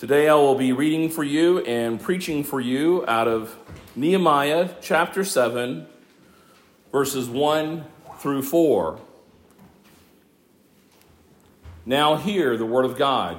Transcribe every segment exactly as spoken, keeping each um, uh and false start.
Today I will be reading for you and preaching for you out of Nehemiah chapter seven, verses one through four. Now hear the word of God.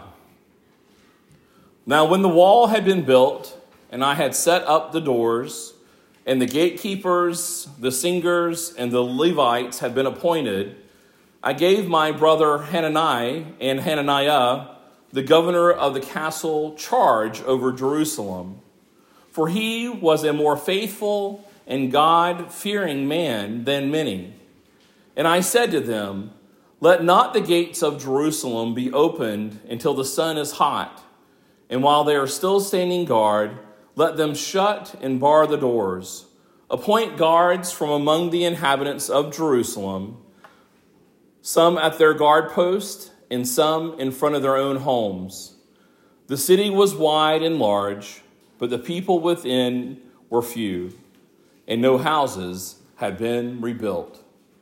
Now when the wall had been built, and I had set up the doors, and the gatekeepers, the singers, and the Levites had been appointed, I gave my brother Hanani and Hananiah, the governor of the castle, charge over Jerusalem. For he was a more faithful and God-fearing man than many. And I said to them, let not the gates of Jerusalem be opened until the sun is hot. And while they are still standing guard, let them shut and bar the doors. Appoint guards from among the inhabitants of Jerusalem, some at their guard post, and some in front of their own homes. The city was wide and large, but the people within were few, and no houses had been rebuilt.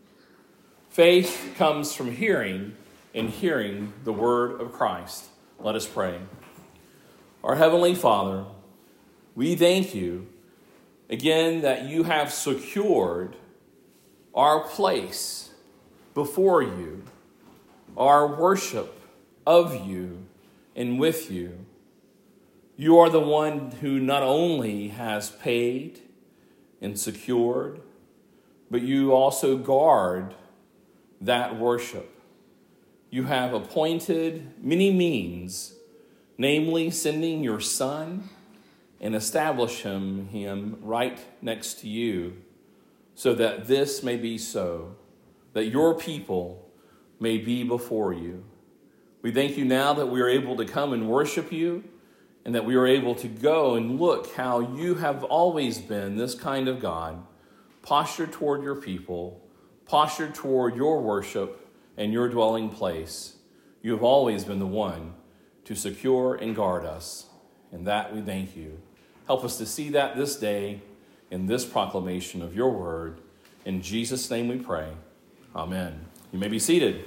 Faith comes from hearing, and hearing the word of Christ. Let us pray. Our Heavenly Father, we thank you again that you have secured our place before you, our worship of you and with you. You are the one who not only has paid and secured, but you also guard that worship. You have appointed many means, namely sending your Son and establish him, him right next to you, so that this may be so, that your people may be before you. We thank you now that we are able to come and worship you, and that we are able to go and look how you have always been this kind of God, postured toward your people, postured toward your worship and your dwelling place. You have always been the one to secure and guard us, and that we thank you. Help us to see that this day in this proclamation of your word. In Jesus' name we pray. Amen. You may be seated.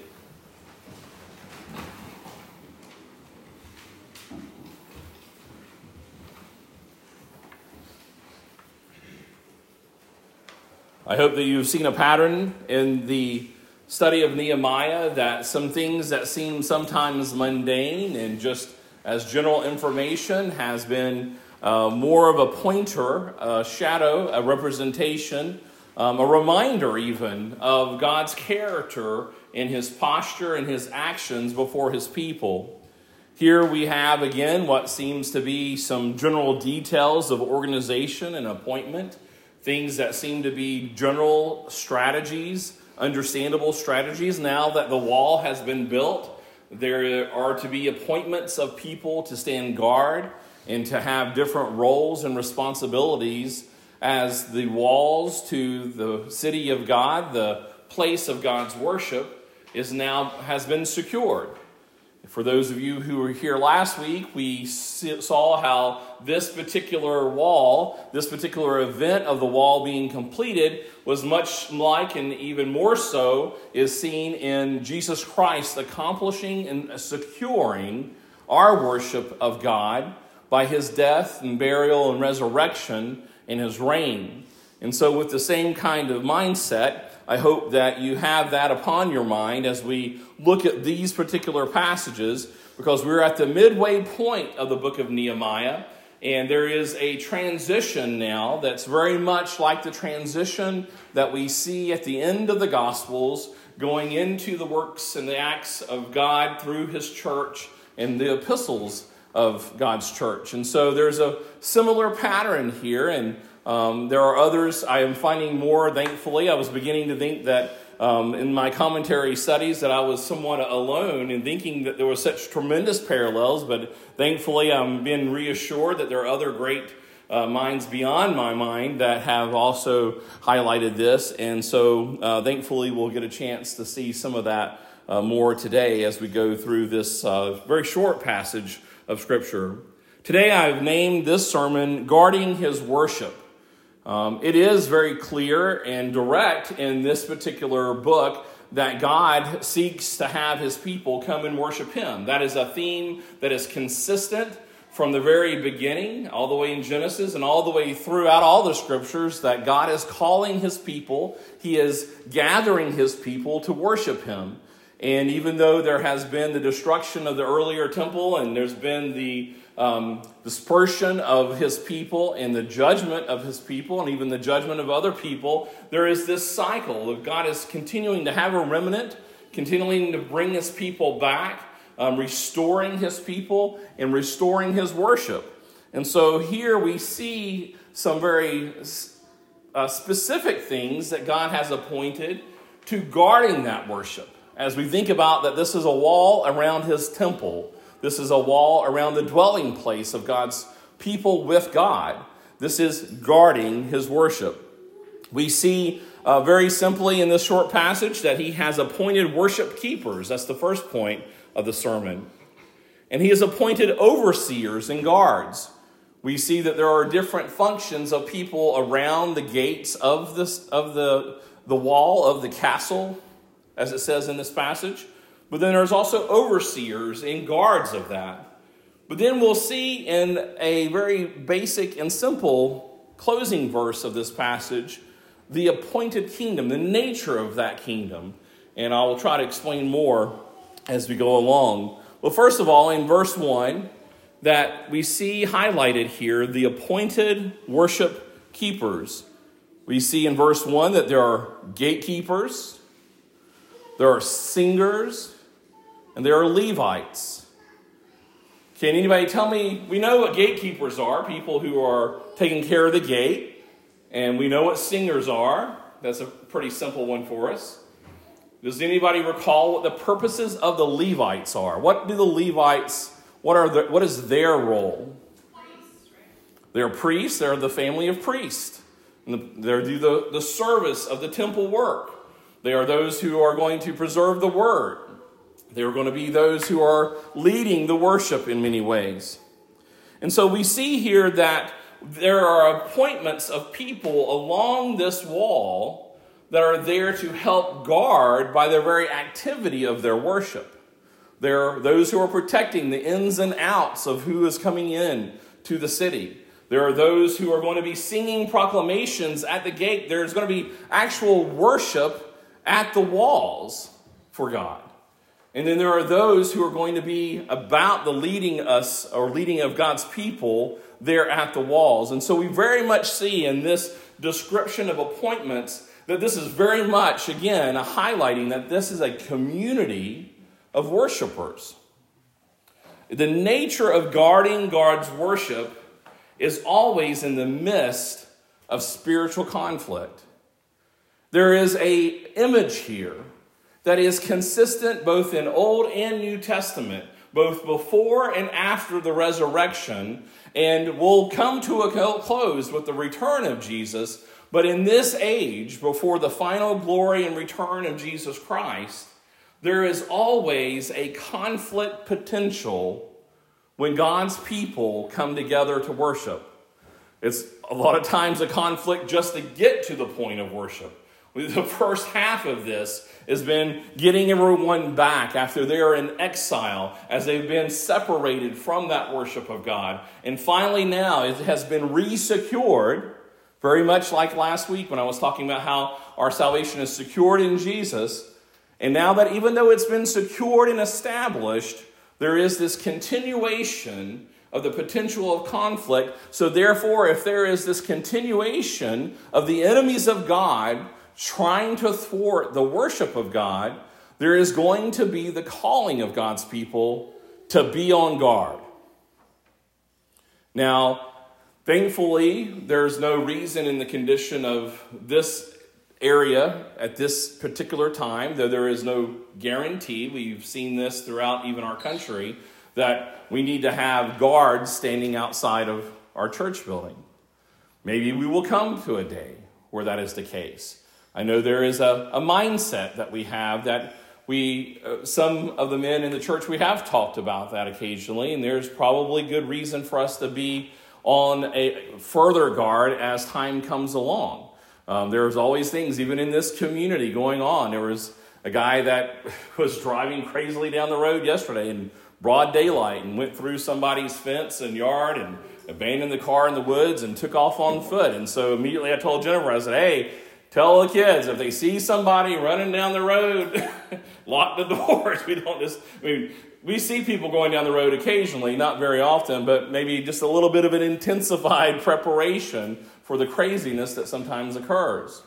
I hope that you've seen a pattern in the study of Nehemiah, that some things that seem sometimes mundane and just as general information has been uh, more of a pointer, a shadow, a representation, um, a reminder even of God's character in his posture and his actions before his people. Here we have again what seems to be some general details of organization and appointment, things that seem to be general strategies, understandable strategies. Now that the wall has been built, there are to be appointments of people to stand guard and to have different roles and responsibilities as the walls to the city of God, the place of God's worship, is now has been secured. For those of you who were here last week, we saw how this particular wall, this particular event of the wall being completed was much like, and even more so, is seen in Jesus Christ accomplishing and securing our worship of God by his death and burial and resurrection in his reign. And so with the same kind of mindset, I hope that you have that upon your mind as we look at these particular passages, because we're at the midway point of the book of Nehemiah, and there is a transition now that's very much like the transition that we see at the end of the Gospels, going into the works and the acts of God through his church and the epistles of God's church. And so there's a similar pattern here, and Um, there are others I am finding more, thankfully. I was beginning to think that um, in my commentary studies that I was somewhat alone in thinking that there were such tremendous parallels, but thankfully I'm being reassured that there are other great uh, minds beyond my mind that have also highlighted this. And so uh, thankfully we'll get a chance to see some of that uh, more today as we go through this uh, very short passage of Scripture. Today I've named this sermon, Guarding His Worship. Um, it is very clear and direct in this particular book that God seeks to have his people come and worship him. That is a theme that is consistent from the very beginning, all the way in Genesis and all the way throughout all the scriptures, that God is calling his people. He is gathering his people to worship him. And even though there has been the destruction of the earlier temple, and there's been the um, dispersion of his people and the judgment of his people, and even the judgment of other people, there is this cycle of God is continuing to have a remnant, continuing to bring his people back, um, restoring his people and restoring his worship. And so here we see some very uh, specific things that God has appointed to guarding that worship. As we think about that this is a wall around his temple, this is a wall around the dwelling place of God's people with God. This is guarding his worship. We see uh, very simply in this short passage that he has appointed worship keepers. That's the first point of the sermon. And he has appointed overseers and guards. We see that there are different functions of people around the gates of this of the, the wall of the castle, as it says in this passage. But then there's also overseers and guards of that. But then we'll see in a very basic and simple closing verse of this passage, the appointed kingdom, the nature of that kingdom. And I will try to explain more as we go along. Well, first of all, in verse one, that we see highlighted here, the appointed worship keepers. We see in verse one that there are gatekeepers, there are singers, and there are Levites. Can anybody tell me, we know what gatekeepers are, people who are taking care of the gate, and we know what singers are. That's a pretty simple one for us. Does anybody recall what the purposes of the Levites are? What do the Levites, what are the, what is their role? Priests, right? They're priests, they're the family of priests. And they do the, the service of the temple work. They are those who are going to preserve the word. They are going to be those who are leading the worship in many ways. And so we see here that there are appointments of people along this wall that are there to help guard by their very activity of their worship. There are those who are protecting the ins and outs of who is coming in to the city. There are those who are going to be singing proclamations at the gate. There's going to be actual worship at the walls for God. And then there are those who are going to be about the leading us or leading of God's people there at the walls. And so we very much see in this description of appointments that this is very much, again, a highlighting that this is a community of worshipers. The nature of guarding God's worship is always in the midst of spiritual conflict. There is an image here that is consistent both in Old and New Testament, both before and after the resurrection, and will come to a close with the return of Jesus. But in this age, before the final glory and return of Jesus Christ, there is always a conflict potential when God's people come together to worship. It's a lot of times a conflict just to get to the point of worship. The first half of this has been getting everyone back after they are in exile, as they've been separated from that worship of God. And finally now it has been re-secured, very much like last week when I was talking about how our salvation is secured in Jesus. And now that even though it's been secured and established, there is this continuation of the potential of conflict. So therefore, if there is this continuation of the enemies of God trying to thwart the worship of God, there is going to be the calling of God's people to be on guard. Now, thankfully, there's no reason in the condition of this area at this particular time, though there is no guarantee, we've seen this throughout even our country, that we need to have guards standing outside of our church building. Maybe we will come to a day where that is the case. I know there is a, a mindset that we have that we, uh, some of the men in the church, we have talked about that occasionally, and there's probably good reason for us to be on a further guard as time comes along. Um, there's always things, even in this community, going on. There was a guy that was driving crazily down the road yesterday and broad daylight and went through somebody's fence and yard and abandoned the car in the woods and took off on foot. And so immediately I told Jennifer, I said, hey, tell the kids, if they see somebody running down the road, lock the doors. We don't just, I mean, we see people going down the road occasionally, not very often, but maybe just a little bit of an intensified preparation for the craziness that sometimes occurs.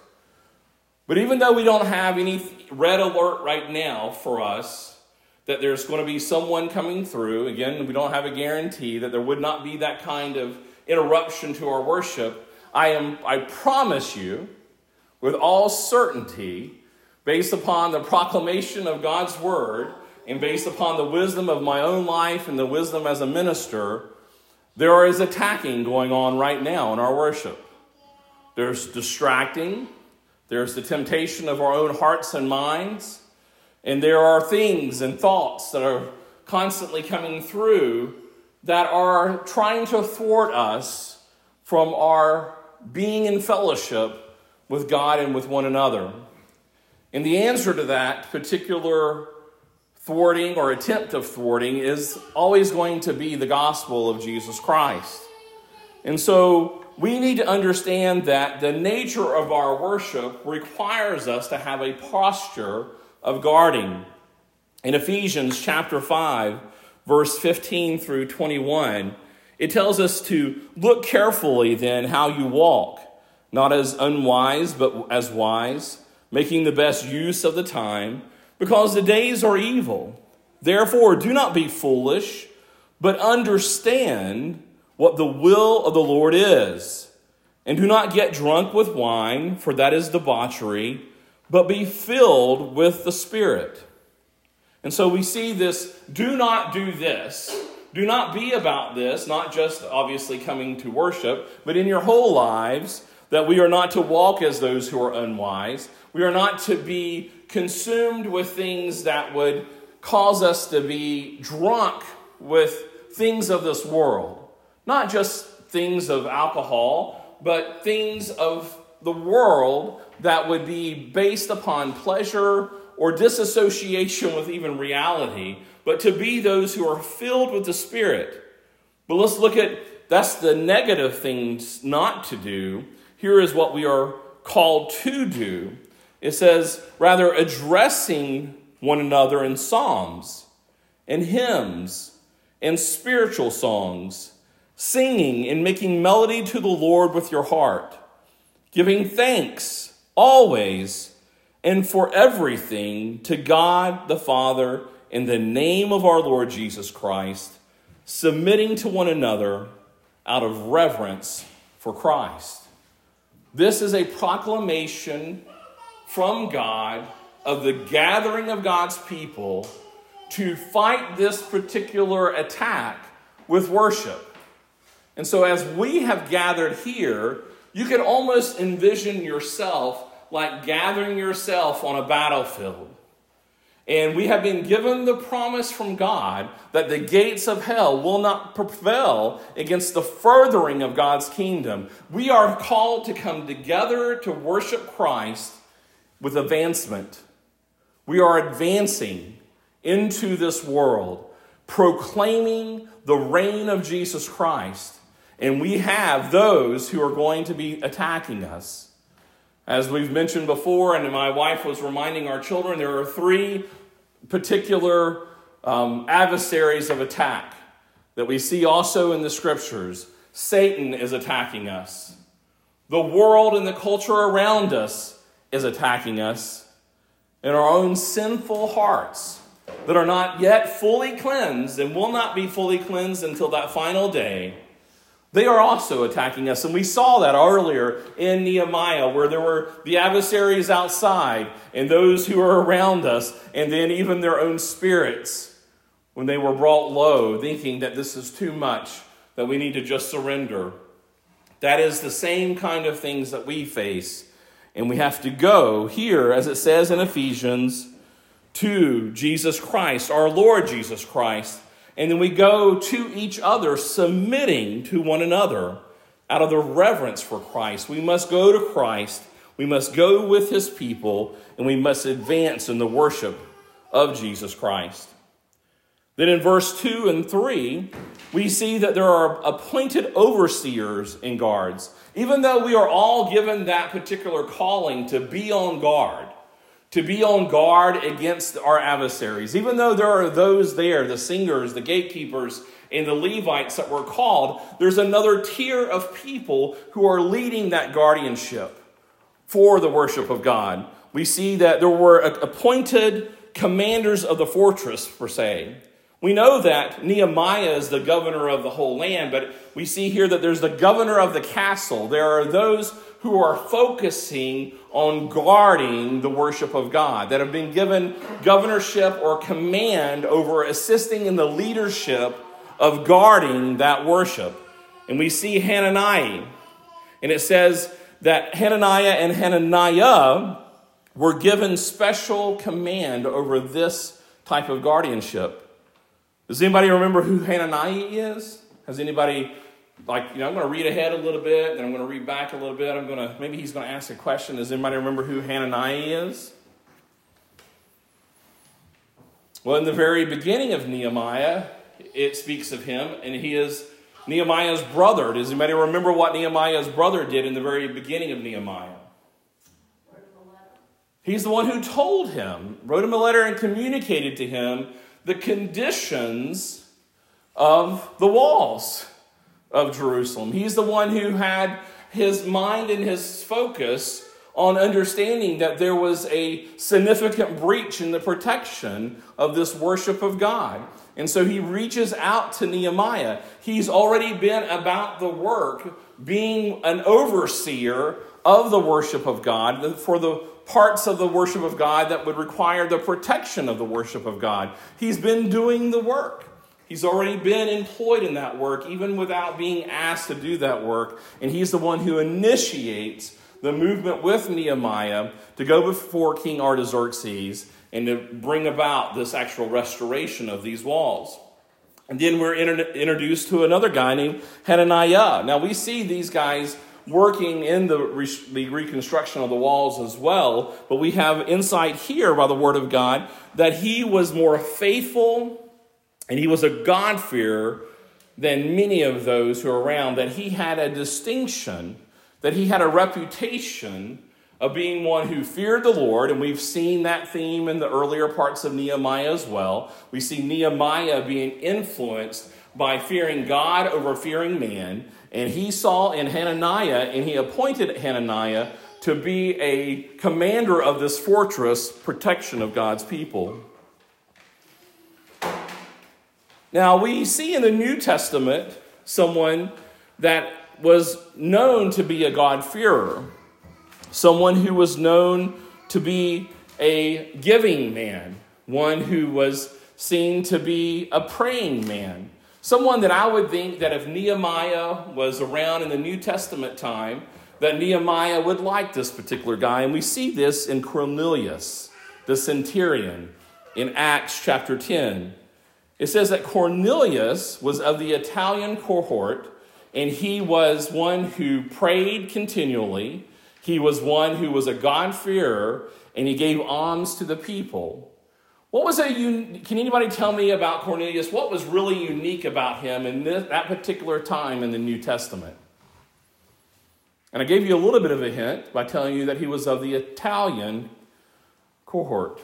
But even though we don't have any red alert right now for us that there's going to be someone coming through, again, we don't have a guarantee that there would not be that kind of interruption to our worship, I am, I promise you, with all certainty, based upon the proclamation of God's word, and based upon the wisdom of my own life and the wisdom as a minister, there is attacking going on right now in our worship. There's distracting. There's the temptation of our own hearts and minds. And there are things and thoughts that are constantly coming through that are trying to thwart us from our being in fellowship with God and with one another. And the answer to that particular thwarting or attempt of thwarting is always going to be the gospel of Jesus Christ. And so we need to understand that the nature of our worship requires us to have a posture of guarding. In Ephesians chapter five, verse fifteen through twenty-one, it tells us to look carefully then how you walk, not as unwise, but as wise, making the best use of the time, because the days are evil. Therefore, do not be foolish, but understand what the will of the Lord is. And do not get drunk with wine, for that is debauchery, but be filled with the Spirit. And so we see this, do not do this. Do not be about this, not just obviously coming to worship, but in your whole lives, that we are not to walk as those who are unwise. We are not to be consumed with things that would cause us to be drunk with things of this world. Not just things of alcohol, but things of the world that would be based upon pleasure or disassociation with even reality, but to be those who are filled with the Spirit. But let's look at, that's the negative things not to do. Here is what we are called to do. It says, rather addressing one another in psalms and hymns and spiritual songs, singing and making melody to the Lord with your heart, giving thanks always and for everything to God the Father in the name of our Lord Jesus Christ, submitting to one another out of reverence for Christ. This is a proclamation from God of the gathering of God's people to fight this particular attack with worship. And so as we have gathered here, you can almost envision yourself like gathering yourself on a battlefield. And we have been given the promise from God that the gates of hell will not prevail against the furthering of God's kingdom. We are called to come together to worship Christ with advancement. We are advancing into this world, proclaiming the reign of Jesus Christ. And we have those who are going to be attacking us. As we've mentioned before, and my wife was reminding our children, there are three particular um, adversaries of attack that we see also in the scriptures. Satan is attacking us. The world and the culture around us is attacking us. And our own sinful hearts that are not yet fully cleansed and will not be fully cleansed until that final day, they are also attacking us. And we saw that earlier in Nehemiah, where there were the adversaries outside and those who are around us, and then even their own spirits when they were brought low, thinking that this is too much, that we need to just surrender. That is the same kind of things that we face. And we have to go here, as it says in Ephesians, to Jesus Christ, our Lord Jesus Christ. And then we go to each other, submitting to one another out of the reverence for Christ. We must go to Christ. We must go with his people, and we must advance in the worship of Jesus Christ. Then in verse two and three, we see that there are appointed overseers and guards. Even though we are all given that particular calling to be on guard, to be on guard against our adversaries, even though there are those there, the singers, the gatekeepers, and the Levites that were called, there's another tier of people who are leading that guardianship for the worship of God. We see that there were appointed commanders of the fortress, per se. We know that Nehemiah is the governor of the whole land, but we see here that there's the governor of the castle. There are those who are focusing on guarding the worship of God, that have been given governorship or command over assisting in the leadership of guarding that worship. And we see Hananiah, and it says that Hananiah and Hananiah were given special command over this type of guardianship. Does anybody remember who Hananiah is? Has anybody, like, you know, I'm going to read ahead a little bit, then I'm going to read back a little bit. I'm going to, maybe he's going to ask a question. Does anybody remember who Hananiah is? Well, in the very beginning of Nehemiah, it speaks of him, and he is Nehemiah's brother. Does anybody remember what Nehemiah's brother did in the very beginning of Nehemiah? He's the one who told him, wrote him a letter and communicated to him the conditions of the walls of Jerusalem. He's the one who had his mind and his focus on understanding that there was a significant breach in the protection of this worship of God. And so he reaches out to Nehemiah. He's already been about the work, being an overseer of the worship of God for the parts of the worship of God that would require the protection of the worship of God. He's been doing the work. He's already been employed in that work, even without being asked to do that work. And he's the one who initiates the movement with Nehemiah to go before King Artaxerxes and to bring about this actual restoration of these walls. And then we're inter- introduced to another guy named Hananiah. Now we see these guys working in the, re- the reconstruction of the walls as well, but we have insight here by the word of God that he was more faithful and he was a God-fearer than many of those who are around, that he had a distinction, that he had a reputation of being one who feared the Lord, and we've seen that theme in the earlier parts of Nehemiah as well. We see Nehemiah being influenced by fearing God over fearing man, and he saw in Hananiah, and he appointed Hananiah to be a commander of this fortress, protection of God's people. Now, we see in the New Testament someone that was known to be a God-fearer, someone who was known to be a giving man, one who was seen to be a praying man, someone that I would think that if Nehemiah was around in the New Testament time, that Nehemiah would like this particular guy. And we see this in Cornelius, the centurion, in Acts chapter ten. It says that Cornelius was of the Italian cohort, and he was one who prayed continually. He was one who was a God-fearer, and he gave alms to the people. What was a un- Can anybody tell me about Cornelius? What was really unique about him in this, that particular time in the New Testament? And I gave you a little bit of a hint by telling you that he was of the Italian cohort.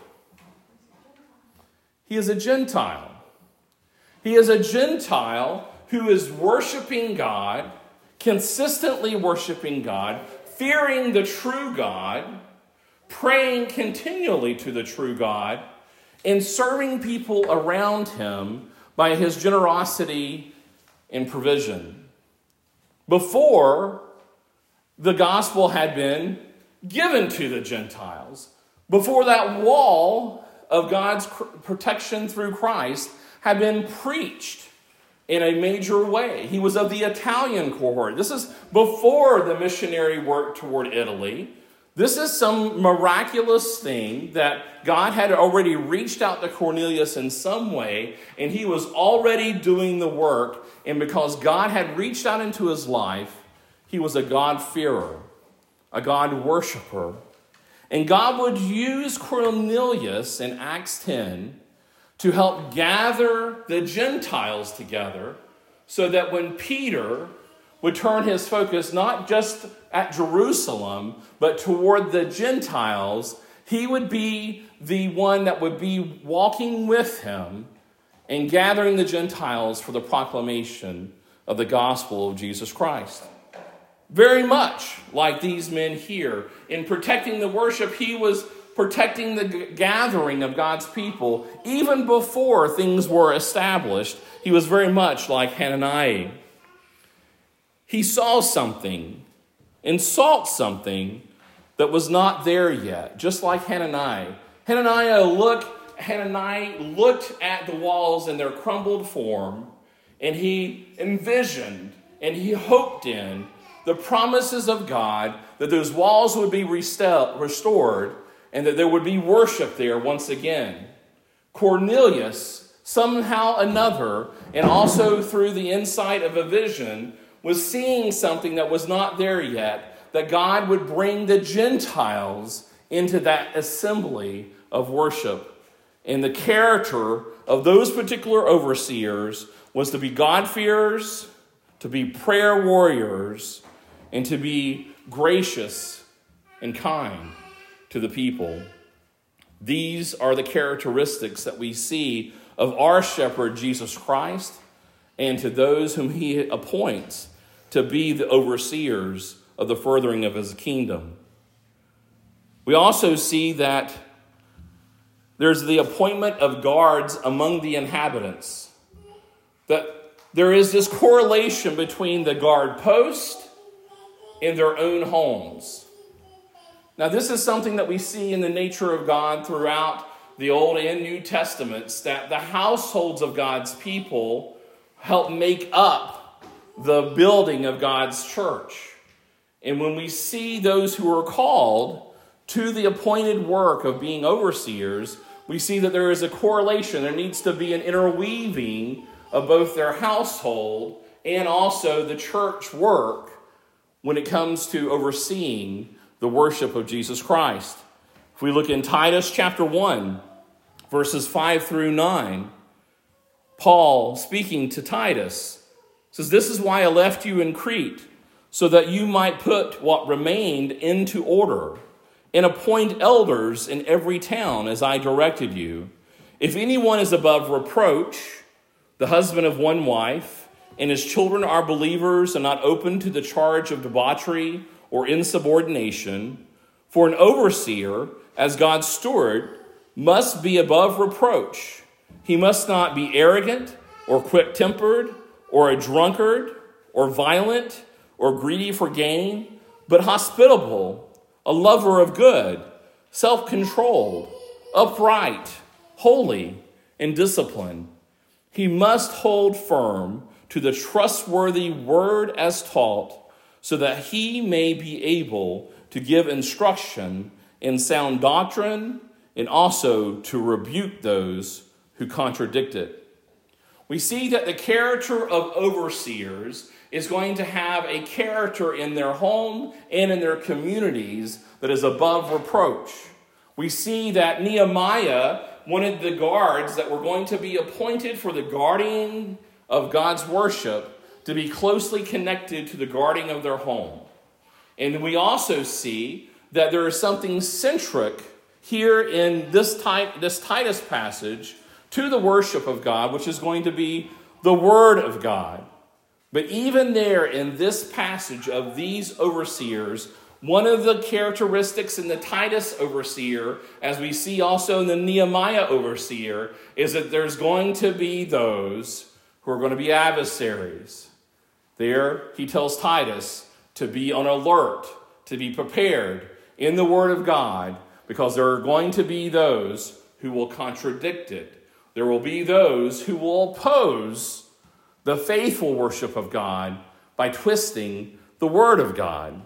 He is a Gentile. He is a Gentile who is worshiping God, consistently worshiping God, fearing the true God, praying continually to the true God, and serving people around him by his generosity and provision. Before the gospel had been given to the Gentiles, before that wall of God's protection through Christ had been preached in a major way. He was of the Italian cohort. This is before the missionary work toward Italy. This is some miraculous thing that God had already reached out to Cornelius in some way, and he was already doing the work. And because God had reached out into his life, he was a God-fearer, a God-worshiper. And God would use Cornelius in Acts ten to help gather the Gentiles together so that when Peter would turn his focus not just at Jerusalem, but toward the Gentiles, he would be the one that would be walking with him and gathering the Gentiles for the proclamation of the gospel of Jesus Christ. Very much like these men here. In protecting the worship, he was protecting the g- gathering of God's people. Even before things were established, he was very much like Hananiah. He saw something and sought something that was not there yet, just like Hananiah. Hananiah looked, Hananiah looked at the walls in their crumbled form, and he envisioned and he hoped in the promises of God that those walls would be restel- restored and that there would be worship there once again. Cornelius, somehow another, and also through the insight of a vision, was seeing something that was not there yet, that God would bring the Gentiles into that assembly of worship. And the character of those particular overseers was to be God-fearers, to be prayer warriors, and to be gracious and kind to the people. These are the characteristics that we see of our shepherd, Jesus Christ, and to those whom he appoints to be the overseers of the furthering of his kingdom. We also see that there's the appointment of guards among the inhabitants. That there is this correlation between the guard post and their own homes. Now, this is something that we see in the nature of God throughout the Old and New Testaments, that the households of God's people help make up the building of God's church. And when we see those who are called to the appointed work of being overseers, we see that there is a correlation. There needs to be an interweaving of both their household and also the church work when it comes to overseeing the worship of Jesus Christ. If we look in Titus chapter one, verses five through nine, Paul, speaking to Titus, says, "This is why I left you in Crete, so that you might put what remained into order and appoint elders in every town as I directed you. If anyone is above reproach, the husband of one wife, and his children are believers and not open to the charge of debauchery or insubordination, for an overseer, as God's steward, must be above reproach. He must not be arrogant or quick-tempered or a drunkard or violent or greedy for gain, but hospitable, a lover of good, self-controlled, upright, holy, and disciplined. He must hold firm to the trustworthy word as taught, so that he may be able to give instruction in sound doctrine and also to rebuke those who contradict it." We see that the character of overseers is going to have a character in their home and in their communities that is above reproach. We see that Nehemiah wanted the guards that were going to be appointed for the guarding of God's worship to be closely connected to the guarding of their home. And we also see that there is something centric here in this, type, this Titus passage to the worship of God, which is going to be the Word of God. But even there in this passage of these overseers, one of the characteristics in the Titus overseer, as we see also in the Nehemiah overseer, is that there's going to be those who are going to be adversaries. There, he tells Titus to be on alert, to be prepared in the Word of God, because there are going to be those who will contradict it. There will be those who will oppose the faithful worship of God by twisting the Word of God.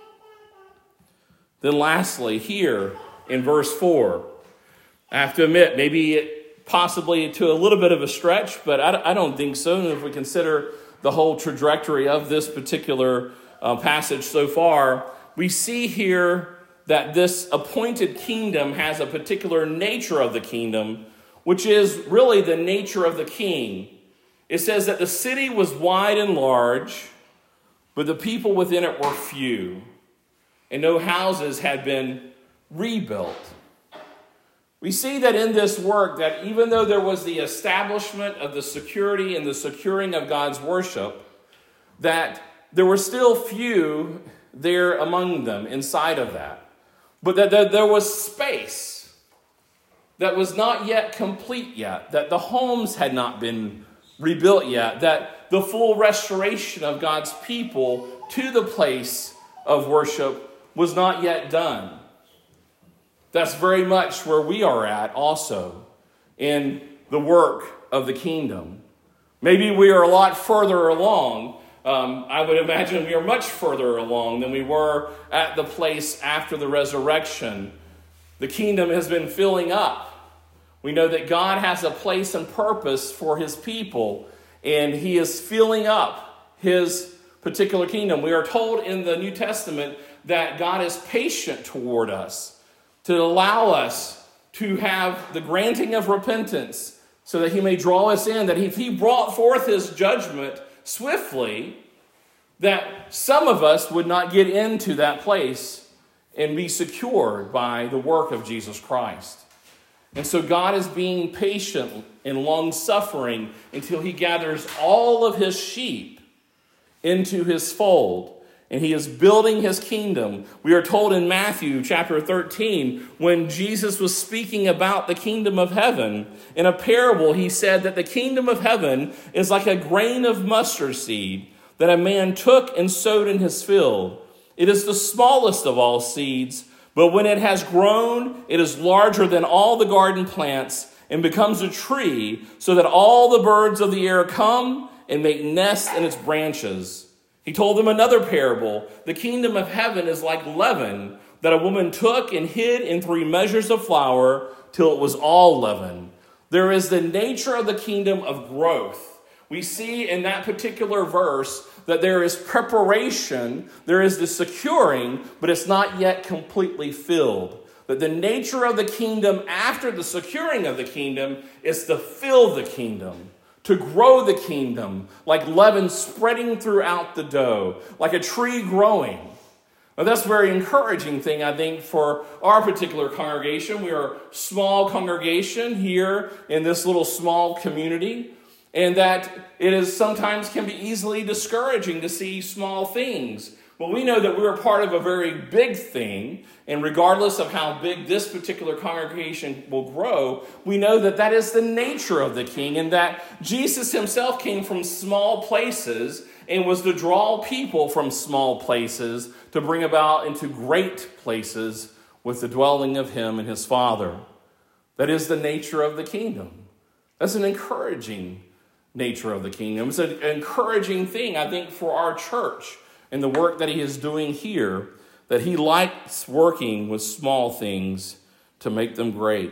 Then lastly, here in verse four, I have to admit, maybe it possibly to a little bit of a stretch, but I don't think so. And if we consider the whole trajectory of this particular uh, passage so far, we see here that this appointed kingdom has a particular nature of the kingdom, which is really the nature of the king. It says that the city was wide and large, but the people within it were few, and no houses had been rebuilt. We see that in this work that even though there was the establishment of the security and the securing of God's worship, that there were still few there among them inside of that. But that there was space that was not yet complete yet, that the homes had not been rebuilt yet, that the full restoration of God's people to the place of worship was not yet done. That's very much where we are at also in the work of the kingdom. Maybe we are a lot further along. Um, I would imagine we are much further along than we were at the place after the resurrection. The kingdom has been filling up. We know that God has a place and purpose for his people, and he is filling up his particular kingdom. We are told in the New Testament that God is patient toward us, to allow us to have the granting of repentance so that he may draw us in, that if he brought forth his judgment swiftly, that some of us would not get into that place and be secured by the work of Jesus Christ. And so God is being patient and long-suffering until he gathers all of his sheep into his fold. And he is building his kingdom. We are told in Matthew chapter thirteen, when Jesus was speaking about the kingdom of heaven, in a parable he said that the kingdom of heaven is like a grain of mustard seed that a man took and sowed in his field. It is the smallest of all seeds, but when it has grown, it is larger than all the garden plants and becomes a tree, so that all the birds of the air come and make nests in its branches. He told them another parable. The kingdom of heaven is like leaven that a woman took and hid in three measures of flour till it was all leaven. There is the nature of the kingdom of growth. We see in that particular verse that there is preparation, there is the securing, but it's not yet completely filled. That the nature of the kingdom after the securing of the kingdom is to fill the kingdom, to grow the kingdom, like leaven spreading throughout the dough, like a tree growing. Now, that's a very encouraging thing, I think, for our particular congregation. We are a small congregation here in this little small community, and that it is sometimes can be easily discouraging to see small things. Well, we know that we're part of a very big thing, and regardless of how big this particular congregation will grow, we know that that is the nature of the king, and that Jesus himself came from small places and was to draw people from small places to bring about into great places with the dwelling of him and his Father. That is the nature of the kingdom. That's an encouraging nature of the kingdom. It's an encouraging thing, I think, for our church and the work that he is doing here, that he likes working with small things to make them great.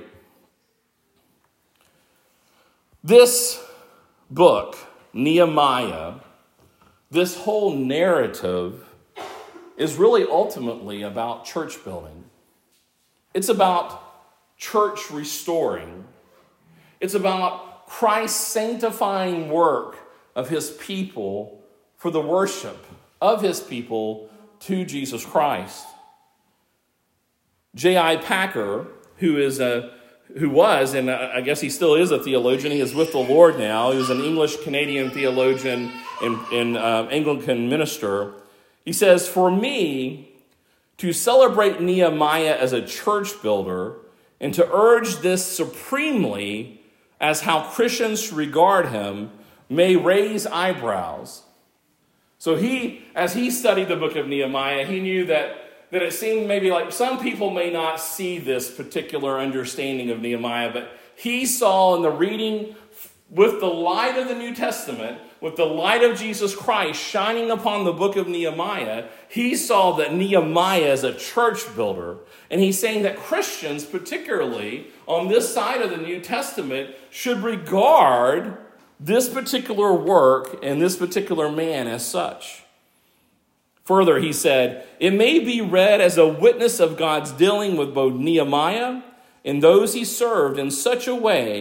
This book, Nehemiah, this whole narrative is really ultimately about church building. It's about church restoring. It's about Christ's sanctifying work of his people for the worship of his people to Jesus Christ. J I Packer, who is a who was, and I guess he still is a theologian, he is with the Lord now. He was an English-Canadian theologian and, and uh, Anglican minister. He says, "For me, to celebrate Nehemiah as a church builder and to urge this supremely as how Christians regard him may raise eyebrows." So he, as he studied the book of Nehemiah, he knew that, that it seemed maybe like some people may not see this particular understanding of Nehemiah, but he saw in the reading with the light of the New Testament, with the light of Jesus Christ shining upon the book of Nehemiah, he saw that Nehemiah is a church builder. And he's saying that Christians, particularly on this side of the New Testament, should regard this particular work and this particular man as such. Further, he said, "It may be read as a witness of God's dealing with both Nehemiah and those he served in such a way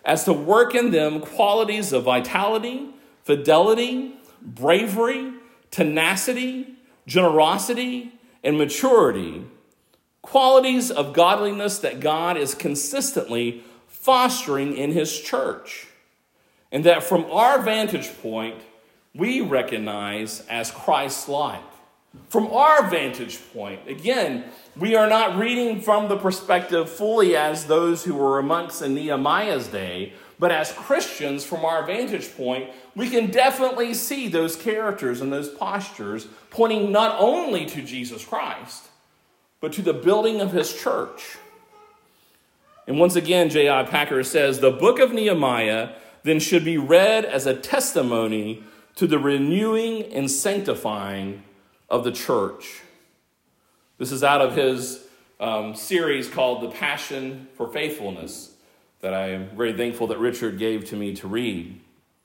as to work in them qualities of vitality, fidelity, bravery, tenacity, generosity, and maturity, qualities of godliness that God is consistently fostering in his church, and that from our vantage point, we recognize as Christ-like. From our vantage point, again, we are not reading from the perspective fully as those who were amongst in Nehemiah's day, but as Christians, from our vantage point, we can definitely see those characters and those postures pointing not only to Jesus Christ, but to the building of his church. And once again, J I Packer says, the book of Nehemiah then should be read as a testimony to the renewing and sanctifying of the church. This is out of his um, series called The Passion for Faithfulness that I am very thankful that Richard gave to me to read.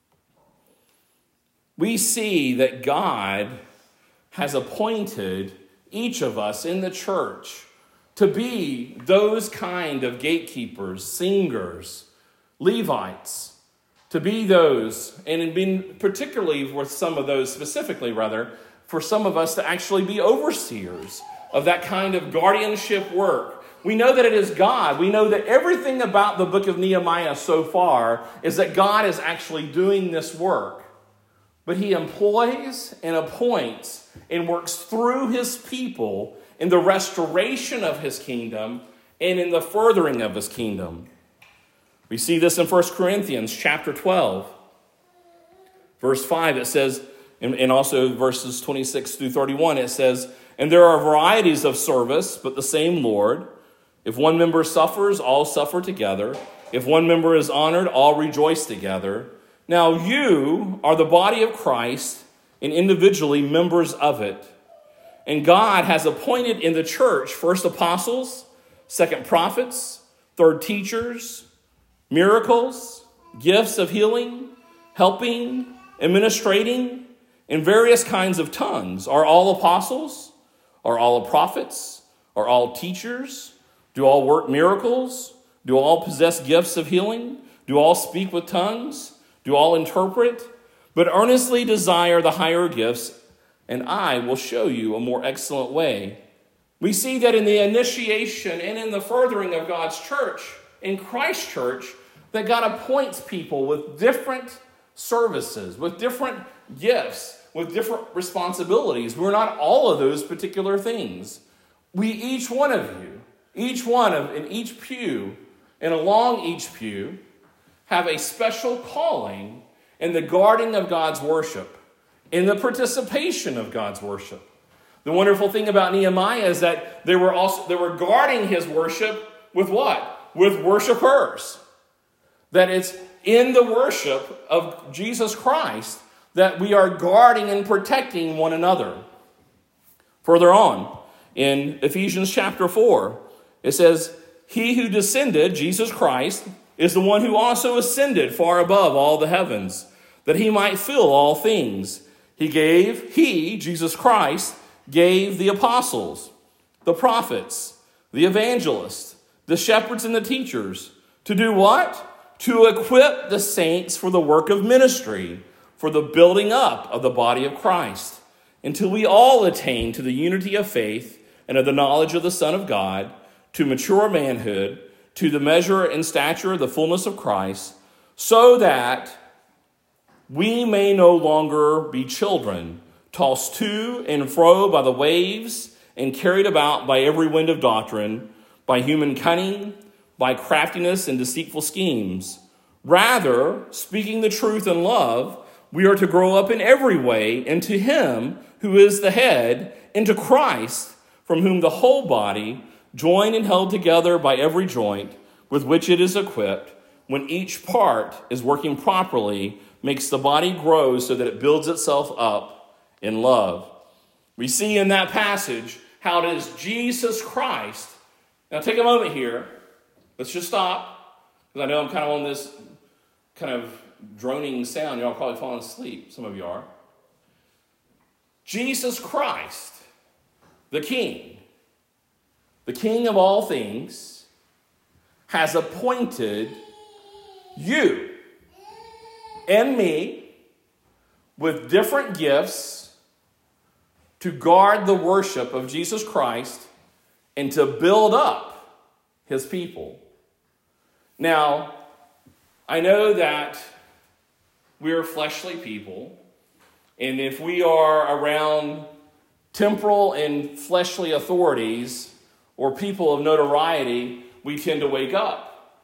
We see that God has appointed each of us in the church to be those kind of gatekeepers, singers, Levites, to be those, and in being particularly with some of those specifically, rather, for some of us to actually be overseers of that kind of guardianship work. We know that it is God. We know that everything about the book of Nehemiah so far is that God is actually doing this work. But he employs and appoints and works through his people in the restoration of his kingdom and in the furthering of his kingdom. We see this in First Corinthians chapter twelve. Verse five, it says, and also verses twenty-six through thirty-one, it says, and there are varieties of service, but the same Lord. If one member suffers, all suffer together. If one member is honored, all rejoice together. Now you are the body of Christ and individually members of it. And God has appointed in the church first apostles, second prophets, third teachers, miracles, gifts of healing, helping, administrating, and various kinds of tongues. Are all apostles? Are all prophets? Are all teachers? Do all work miracles? Do all possess gifts of healing? Do all speak with tongues? Do all interpret? But earnestly desire the higher gifts, and I will show you a more excellent way. We see that in the initiation and in the furthering of God's church, in Christ's church, that God appoints people with different services, with different gifts, with different responsibilities. We're not all of those particular things. We, each one of you, each one of, in each pew, and along each pew, have a special calling in the guarding of God's worship, in the participation of God's worship. The wonderful thing about Nehemiah is that they were also they were guarding his worship with what? With worshipers. That it's in the worship of Jesus Christ that we are guarding and protecting one another. Further on, in Ephesians chapter four, it says, he who descended, Jesus Christ, is the one who also ascended far above all the heavens, that he might fill all things. He gave, he, Jesus Christ, gave the apostles, the prophets, the evangelists, the shepherds and the teachers, to do what? To equip the saints for the work of ministry, for the building up of the body of Christ, until we all attain to the unity of faith and of the knowledge of the Son of God, to mature manhood, to the measure and stature of the fullness of Christ, so that we may no longer be children, tossed to and fro by the waves and carried about by every wind of doctrine, by human cunning, by craftiness and deceitful schemes. Rather, speaking the truth in love, we are to grow up in every way into him who is the head, into Christ, from whom the whole body, joined and held together by every joint with which it is equipped, when each part is working properly, makes the body grow so that it builds itself up in love. We see in that passage how it is Jesus Christ. Now take a moment here. Let's just stop, because I know I'm kind of on this kind of droning sound. You're all probably falling asleep. Some of you are. Jesus Christ, the King, the King of all things, has appointed you and me with different gifts to guard the worship of Jesus Christ and to build up his people. Now, I know that we're fleshly people, and if we are around temporal and fleshly authorities or people of notoriety, we tend to wake up.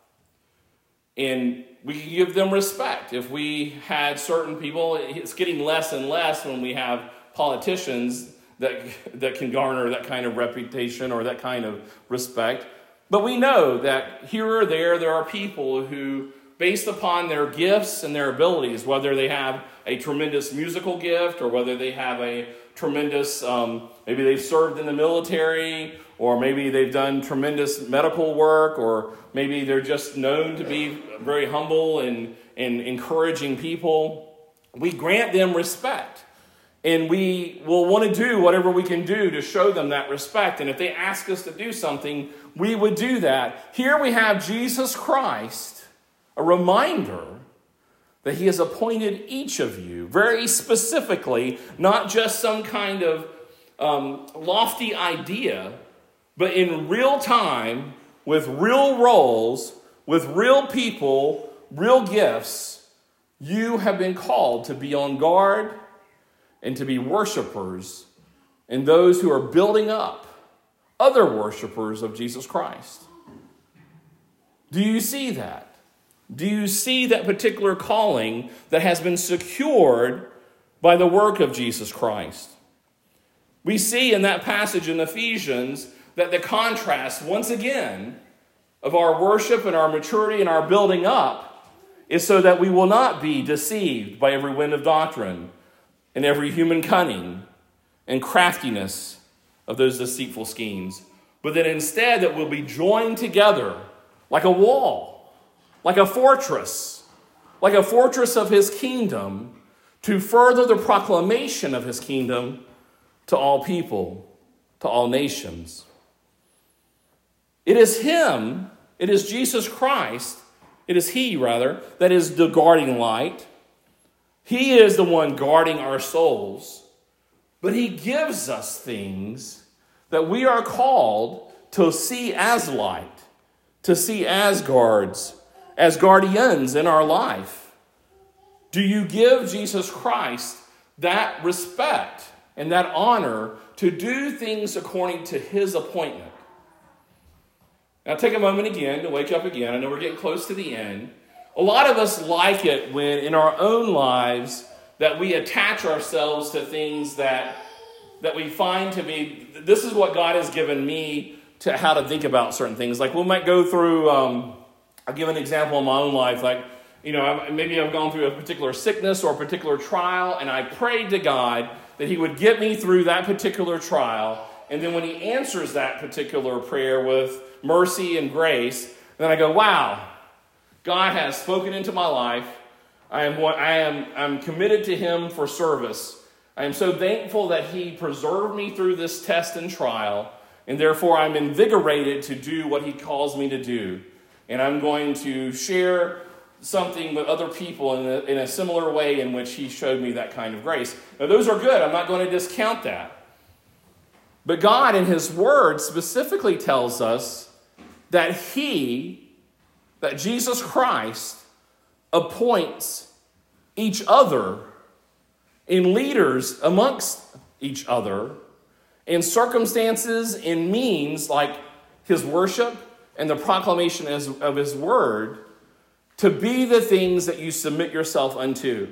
And we can give them respect. If we had certain people, it's getting less and less when we have politicians that, that can garner that kind of reputation or that kind of respect. But we know that here or there, there are people who, based upon their gifts and their abilities, whether they have a tremendous musical gift or whether they have a tremendous, um, maybe they've served in the military, or maybe they've done tremendous medical work, or maybe they're just known to be very humble and, and encouraging people. We grant them respect. And we will want to do whatever we can do to show them that respect. And if they ask us to do something, we would do that. Here we have Jesus Christ, a reminder that he has appointed each of you very specifically, not just some kind of um, lofty idea, but in real time, with real roles, with real people, real gifts. You have been called to be on guard and to be worshipers and those who are building up other worshipers of Jesus Christ. Do you see that? Do you see that particular calling that has been secured by the work of Jesus Christ? We see in that passage in Ephesians that the contrast, once again, of our worship and our maturity and our building up is so that we will not be deceived by every wind of doctrine and every human cunning and craftiness of those deceitful schemes, but that instead that we'll be joined together like a wall, like a fortress, like a fortress of his kingdom, to further the proclamation of his kingdom to all people, to all nations. It is him, it is Jesus Christ, it is he, rather, that is the guarding light. He is the one guarding our souls, but he gives us things that we are called to see as light, to see as guards, as guardians in our life. Do you give Jesus Christ that respect and that honor to do things according to his appointment? Now take a moment again to wake up again. I know we're getting close to the end. A lot of us like it when in our own lives that we attach ourselves to things that, that we find to be, this is what God has given me to how to think about certain things. Like we might go through, um, I'll give an example in my own life. Like, you know, maybe I've gone through a particular sickness or a particular trial, and I prayed to God that he would get me through that particular trial. And then when he answers that particular prayer with mercy and grace, then I go, wow, God has spoken into my life. I am I am I'm committed to him for service. I am so thankful that he preserved me through this test and trial, and therefore I'm invigorated to do what he calls me to do. And I'm going to share something with other people in a, in a similar way in which he showed me that kind of grace. Now, those are good. I'm not going to discount that. But God in his word specifically tells us that he, that Jesus Christ, appoints each other in leaders amongst each other in circumstances and means like his worship and the proclamation of his word to be the things that you submit yourself unto.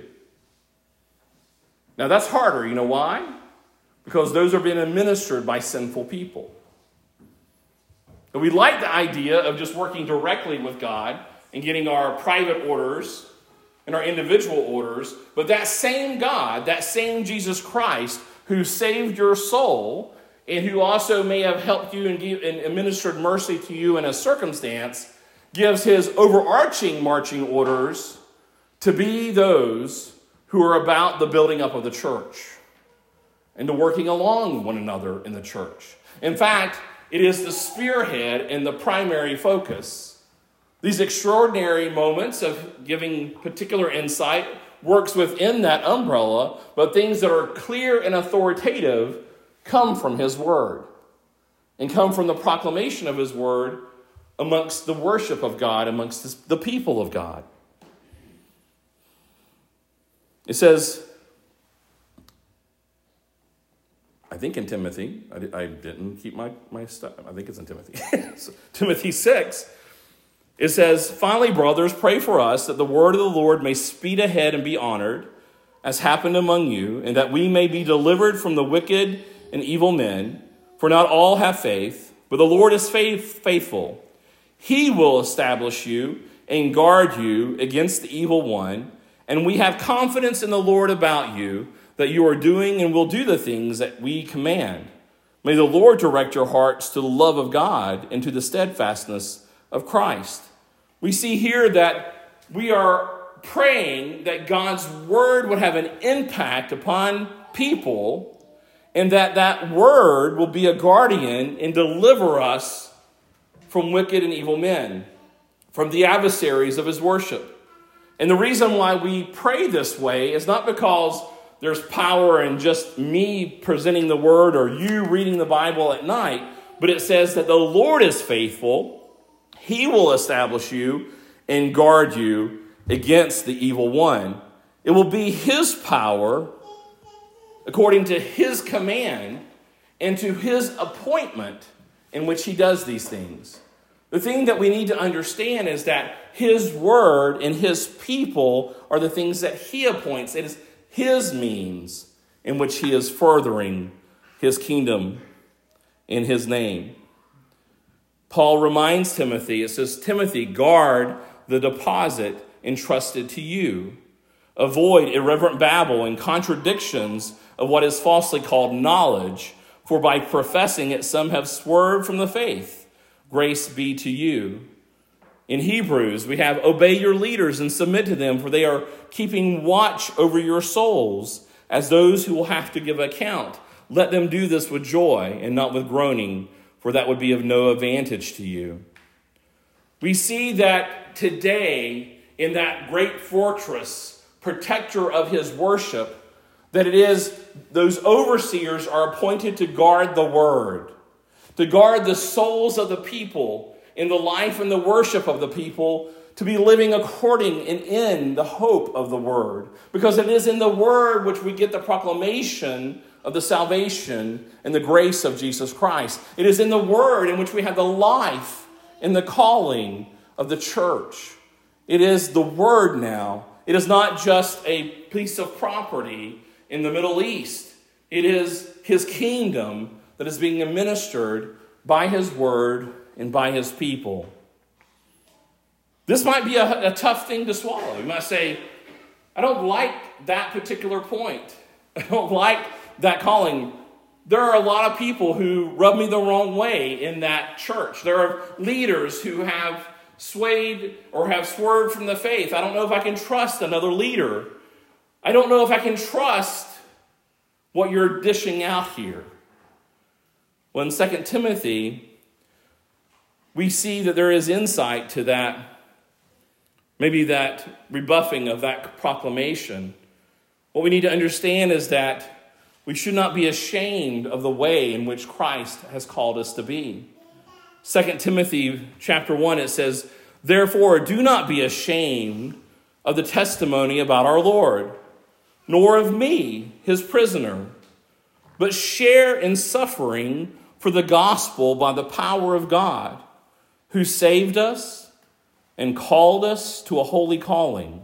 Now that's harder. You know why? Because those are being administered by sinful people. And we like the idea of just working directly with God and getting our private orders and our individual orders, but that same God, that same Jesus Christ who saved your soul and who also may have helped you and, give, and administered mercy to you in a circumstance, gives his overarching marching orders to be those who are about the building up of the church and to working along one another in the church. In fact, it is the spearhead and the primary focus. These extraordinary moments of giving particular insight works within that umbrella, but things that are clear and authoritative come from his word and come from the proclamation of his word amongst the worship of God, amongst the people of God. It says, I think in Timothy, I, I didn't keep my, my stuff, I think it's in Timothy. So, Timothy six, it says, finally, brothers, pray for us that the word of the Lord may speed ahead and be honored, as happened among you, and that we may be delivered from the wicked and evil men. For not all have faith, but the Lord is faith, faithful. He will establish you and guard you against the evil one. And we have confidence in the Lord about you, that you are doing and will do the things that we command. May the Lord direct your hearts to the love of God and to the steadfastness of Christ. We see here that we are praying that God's word would have an impact upon people, and that that word will be a guardian and deliver us from wicked and evil men, from the adversaries of his worship. And the reason why we pray this way is not because there's power in just me presenting the word or you reading the Bible at night, but it says that the Lord is faithful. He will establish you and guard you against the evil one. It will be his power, according to his command and to his appointment in which he does these things. The thing that we need to understand is that his word and his people are the things that he appoints. It is his means in which he is furthering his kingdom in his name. Paul reminds Timothy, it says, Timothy, guard the deposit entrusted to you. Avoid irreverent babble and contradictions of what is falsely called knowledge, for by professing it some have swerved from the faith. Grace be to you. In Hebrews, we have obey your leaders and submit to them, for they are keeping watch over your souls as those who will have to give account. Let them do this with joy and not with groaning, for that would be of no advantage to you. We see that today in that great fortress, protector of his worship, that it is those overseers are appointed to guard the word, to guard the souls of the people in the life and the worship of the people, to be living according and in the hope of the word. Because it is in the word which we get the proclamation of the salvation and the grace of Jesus Christ. It is in the word in which we have the life and the calling of the church. It is the word now. It is not just a piece of property in the Middle East. It is his kingdom that is being administered by his word and by his people. This might be a, a tough thing to swallow. You might say, I don't like that particular point. I don't like that calling. There are a lot of people who rub me the wrong way in that church. There are leaders who have swayed or have swerved from the faith. I don't know if I can trust another leader. I don't know if I can trust what you're dishing out here. Well, in Second Timothy, we see that there is insight to that, maybe that rebuffing of that proclamation. What we need to understand is that we should not be ashamed of the way in which Christ has called us to be. Second Timothy chapter one, it says, therefore, do not be ashamed of the testimony about our Lord, nor of me, his prisoner, but share in suffering for the gospel by the power of God, who saved us and called us to a holy calling.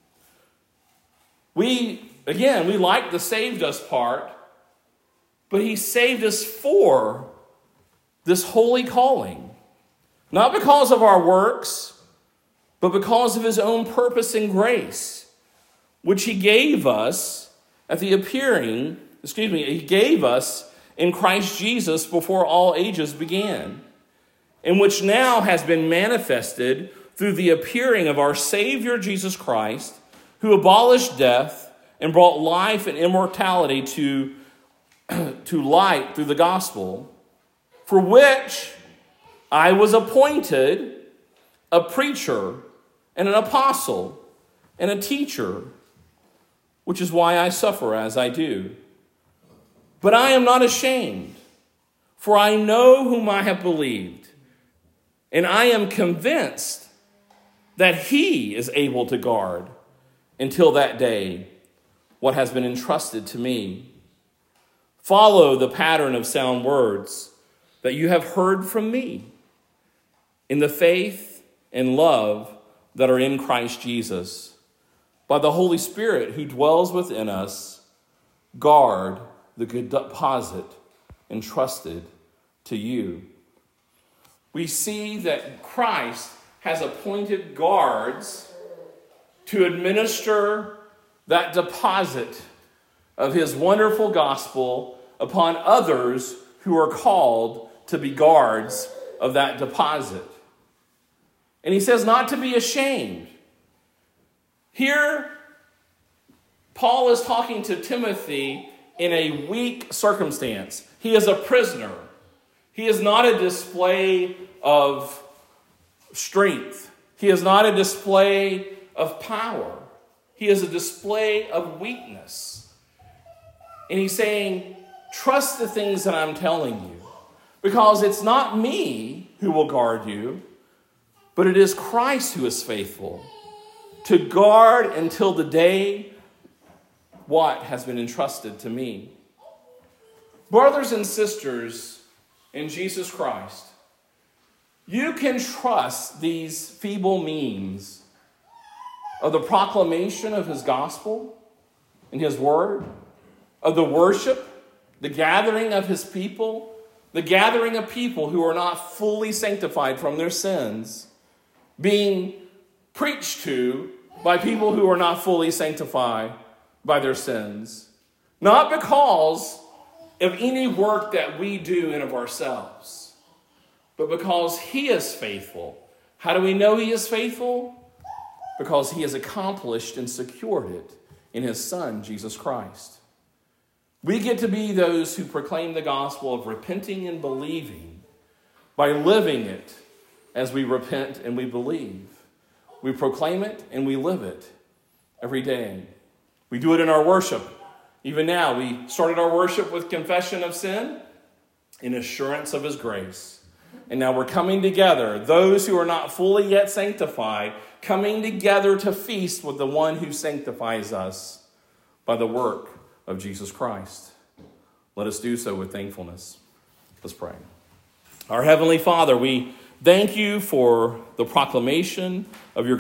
We, again, we like the saved us part, but he saved us for this holy calling. Not because of our works, but because of his own purpose and grace, which he gave us at the appearing, excuse me, he gave us in Christ Jesus before all ages began, and which now has been manifested through the appearing of our Savior Jesus Christ, who abolished death and brought life and immortality to, to light through the gospel, for which I was appointed a preacher and an apostle and a teacher, which is why I suffer as I do. But I am not ashamed, for I know whom I have believed, and I am convinced that he is able to guard until that day what has been entrusted to me. Follow the pattern of sound words that you have heard from me in the faith and love that are in Christ Jesus. By the Holy Spirit who dwells within us, guard the good deposit entrusted to you. We see that Christ has appointed guards to administer that deposit of his wonderful gospel upon others who are called to be guards of that deposit. And he says not to be ashamed. Here, Paul is talking to Timothy in a weak circumstance. He is a prisoner. He is not a display of strength. He is not a display of power. He is a display of weakness. And he's saying, trust the things that I'm telling you, because it's not me who will guard you, but it is Christ who is faithful to guard until the day what has been entrusted to me. Brothers and sisters in Jesus Christ, you can trust these feeble means of the proclamation of his gospel and his word, of the worship, the gathering of his people, the gathering of people who are not fully sanctified from their sins, being preached to by people who are not fully sanctified by their sins. Not because of any work that we do in of ourselves, but because he is faithful. How do we know he is faithful? Because he has accomplished and secured it in his Son, Jesus Christ. We get to be those who proclaim the gospel of repenting and believing by living it as we repent and we believe. We proclaim it and we live it every day. We do it in our worship. Even now, we started our worship with confession of sin and assurance of his grace. And now we're coming together, those who are not fully yet sanctified, coming together to feast with the one who sanctifies us by the work of Jesus Christ. Let us do so with thankfulness. Let's pray. Our Heavenly Father, we thank you for the proclamation of your